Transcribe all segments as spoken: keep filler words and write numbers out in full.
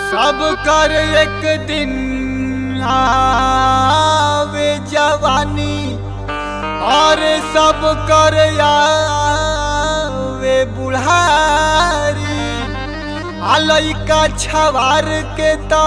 सब कर एक दिन आवे जवानी और सब कर आवे बुढ़ारी लइका छवार के तो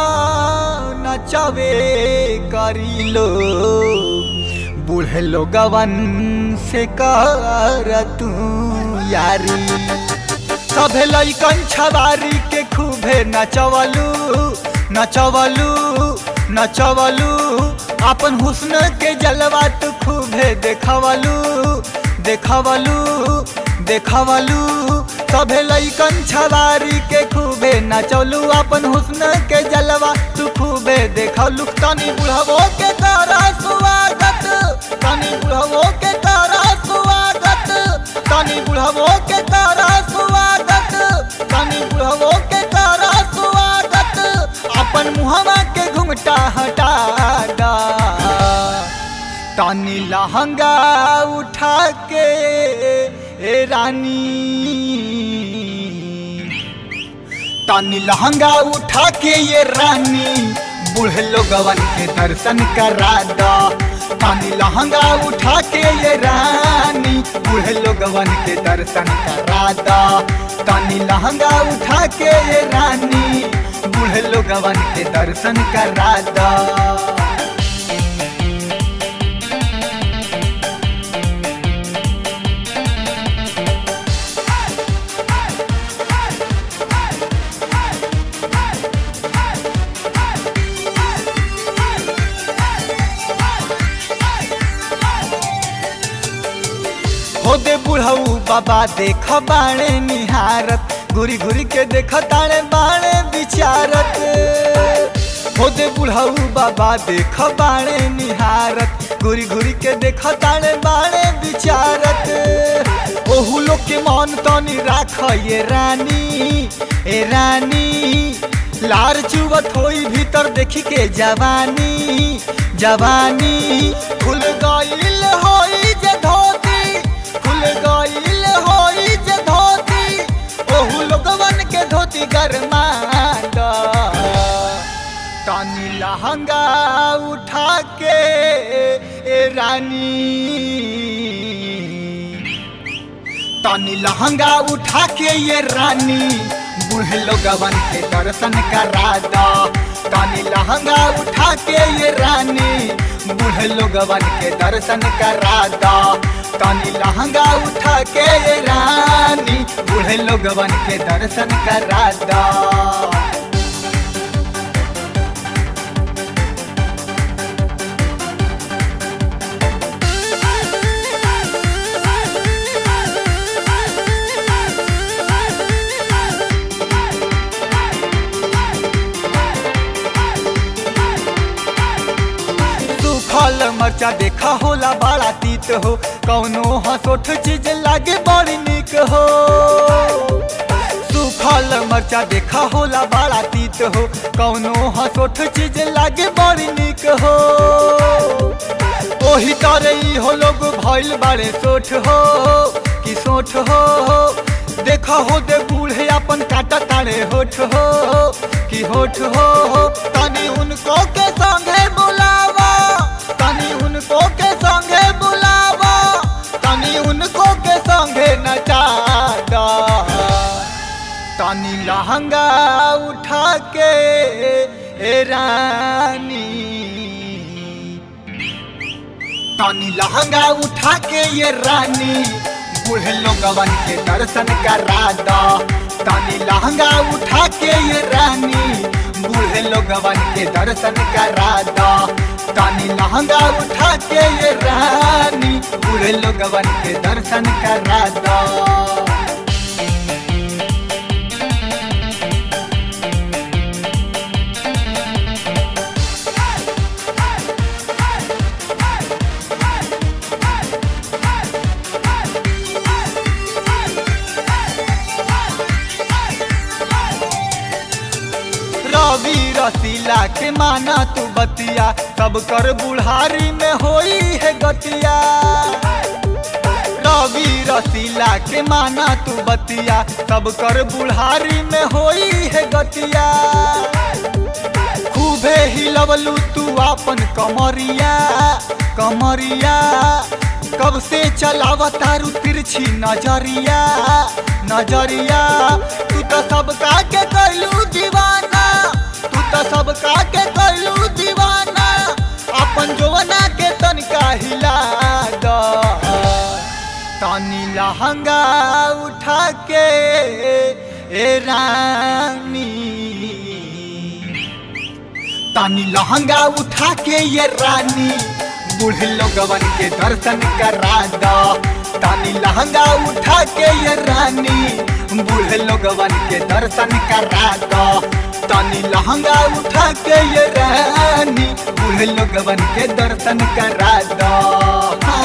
नचवे करी लो बूढ़े लोगवन से कर तू यारी सभे लइकन छवारी के खूबे नचवलू नचवलू नचवलू अपन हुस्न के जलवा तू खूबे देखवलू देखवलू देखवलू सभे लइकन छवारी के खूबे नचवलू अपन हुस्न के जलवा तू खूबे देखवलू तनी बुढ़वो के तारा स्वागत तनी बुढ़वो के तारा स्वागत तनी बुढ़वो के तारा स्वागत तनी बुढ़वो के तारा स्वागत अपन मुहवा के घुंघटा हटा दा तनी लहंगा उठा के ए रानी तनी लहंगा उठा के ये रानी बूढ़े लोगवन के दर्शन करा दा तनी लहंगा उठा के ये रानी बूढ़े लोगवन के दर्शन करा दा तनी लहंगा उठा के ये रानी बूढ़े लोगवन के दर्शन करा दा हो दे बुढ़ऊ बाबा देख बाणे निहारत घुरी घुरी के देख ताणे बाणे विचारत हो दे बुढ़ऊ बाबा देख बाणे निहारत घुरी घुरी के देख ताणे बाणे विचारत ओहू लोग के मन तनी राख ये रानी ए रानी लार चुवत होई भीतर देखी के जवानी जवानी खुल गईल होई जे धोती खुल गईल होई जे धोती ओहू लोगवन के धोती गरमा दा तनी लहंगा उठा के ए रानी तनी लहंगा उठा के ये रानी बूढ़े लोगवन के दर्शन करा दा तनी लहंगा उठा के ये रानी बूढ़े लोगवन के दर्शन करा दा तनी लहंगा उठा के ये रानी बूढ़े लोगवन के दर्शन करा दा फल मरचा देखा होला बड़ा तीत हो कौनो हसोठ चीज लागे बड़ी निक हो सूखल मरचा देखा होला बड़ा तीत हो कौनो हसोठ चीज लागे बड़ी निक हो ओही तरह हो लोग भइल बारे सोठ हो कि सोठ हो देखा हो दे बूढ़े अपन काटा तारे होठ हो कि होठ हो तनी उनको के संगे बुलावा तनी उनको के संगे बुलावा तनी उनको के संगे नचा दा तनी लहंगा उठा के ए रानी तनी लहंगा उठा के ये रानी बूढ़े लोगवन के दर्शन करा दा तनी लहंगा उठा के ये रानी बूढ़े लोगवन के दर्शन करा दा तनी लहंगा उठा के ये रानी बूढ़े लोगवन के दर्शन करा दा रवि रसीला के माना तू बतिया सब कर बुढ़ारी में होई है गतिया रवि रसीला के माना तू बतिया, सब कर बुढ़ारी में होई है गतिया। खूबे हिलवलू तू आपन कमरिया कमरिया, कब से चलावा तारू तिरछी नजरिया नजरिया। तू तो सबका के कैलू दीवाना, तू तो सबका के कैलू दीवाना, अपन जवाना के तनका हिला द। तनी लहंगा उठा के ए रानी, तनी लहंगा उठा के ये रानी, बूढ़े लोगवन के दर्शन करा दो। तनी लहंगा उठा के ये रानी, बूढ़े लोगवन के दर्शन करा दो। तनी लहंगा उठा के ये रानी, बूढ़े लोगवन के दर्शन करा दो।